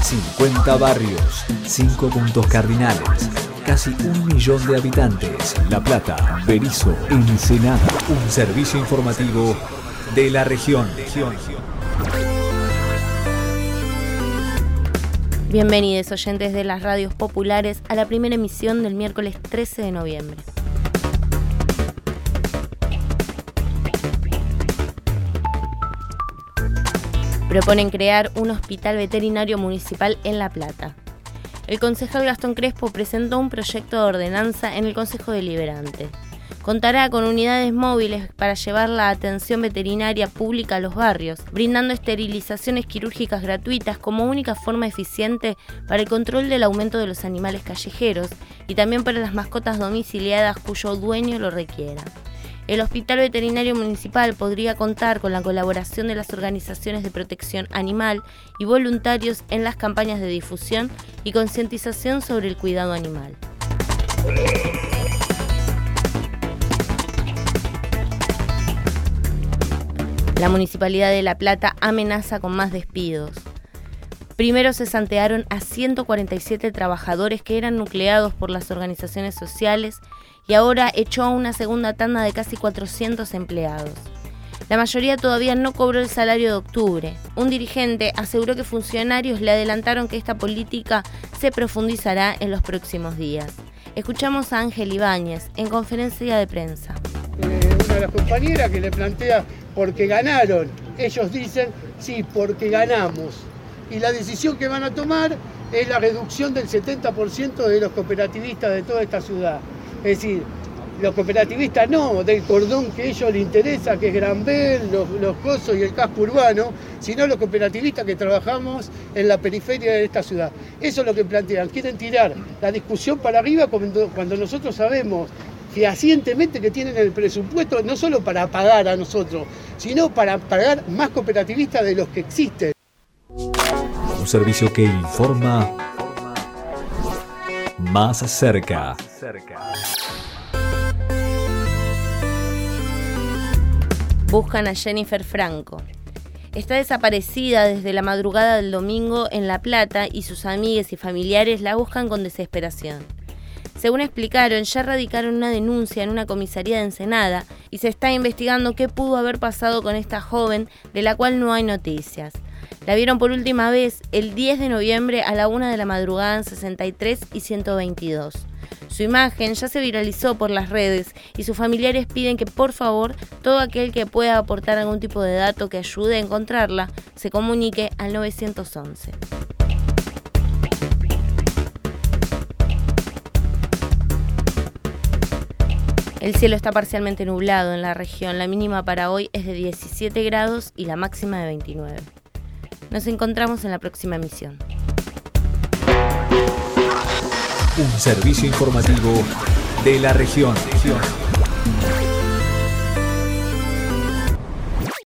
50 barrios, 5 puntos cardinales, casi 1 millón de habitantes. La Plata, Berisso, Ensenada. Un servicio informativo de la región. Bienvenidos oyentes de las radios populares a la primera emisión del miércoles 13 de noviembre. Proponen crear un hospital veterinario municipal en La Plata. El concejal Gastón Crespo presentó un proyecto de ordenanza en el Consejo Deliberante. Contará con unidades móviles para llevar la atención veterinaria pública a los barrios, brindando esterilizaciones quirúrgicas gratuitas como única forma eficiente para el control del aumento de los animales callejeros y también para las mascotas domiciliadas cuyo dueño lo requiera. El Hospital Veterinario Municipal podría contar con la colaboración de las organizaciones de protección animal y voluntarios en las campañas de difusión y concientización sobre el cuidado animal. La Municipalidad de La Plata amenaza con más despidos. Primero cesantearon a 147 trabajadores que eran nucleados por las organizaciones sociales y ahora echó a una segunda tanda de casi 400 empleados. La mayoría todavía no cobró el salario de octubre. Un dirigente aseguró que funcionarios le adelantaron que esta política se profundizará en los próximos días. Escuchamos a Ángel Ibáñez en conferencia de prensa. Una de las compañeras que le plantea, porque ganaron. Ellos dicen, sí, porque ganamos. Y la decisión que van a tomar es la reducción del 70% de los cooperativistas de toda esta ciudad. Es decir, los cooperativistas no, del cordón que a ellos les interesa, que es Granbel, los cosos y el casco urbano, sino los cooperativistas que trabajamos en la periferia de esta ciudad. Eso es lo que plantean. Quieren tirar la discusión para arriba cuando nosotros sabemos fehacientemente que tienen el presupuesto no solo para pagar a nosotros, sino para pagar más cooperativistas de los que existen. Un servicio que informa más cerca. Buscan a Jennifer Franco. Está desaparecida desde la madrugada del domingo en La Plata y sus amigas y familiares la buscan con desesperación. Según explicaron, ya radicaron una denuncia en una comisaría de Ensenada y se está investigando qué pudo haber pasado con esta joven, de la cual no hay noticias. La vieron por última vez el 10 de noviembre a la 1 de la madrugada en 63 y 122. Su imagen ya se viralizó por las redes y sus familiares piden que por favor todo aquel que pueda aportar algún tipo de dato que ayude a encontrarla se comunique al 911. El cielo está parcialmente nublado en la región. La mínima para hoy es de 17 grados y la máxima de 29. Nos encontramos en la próxima emisión. Un servicio informativo de la región.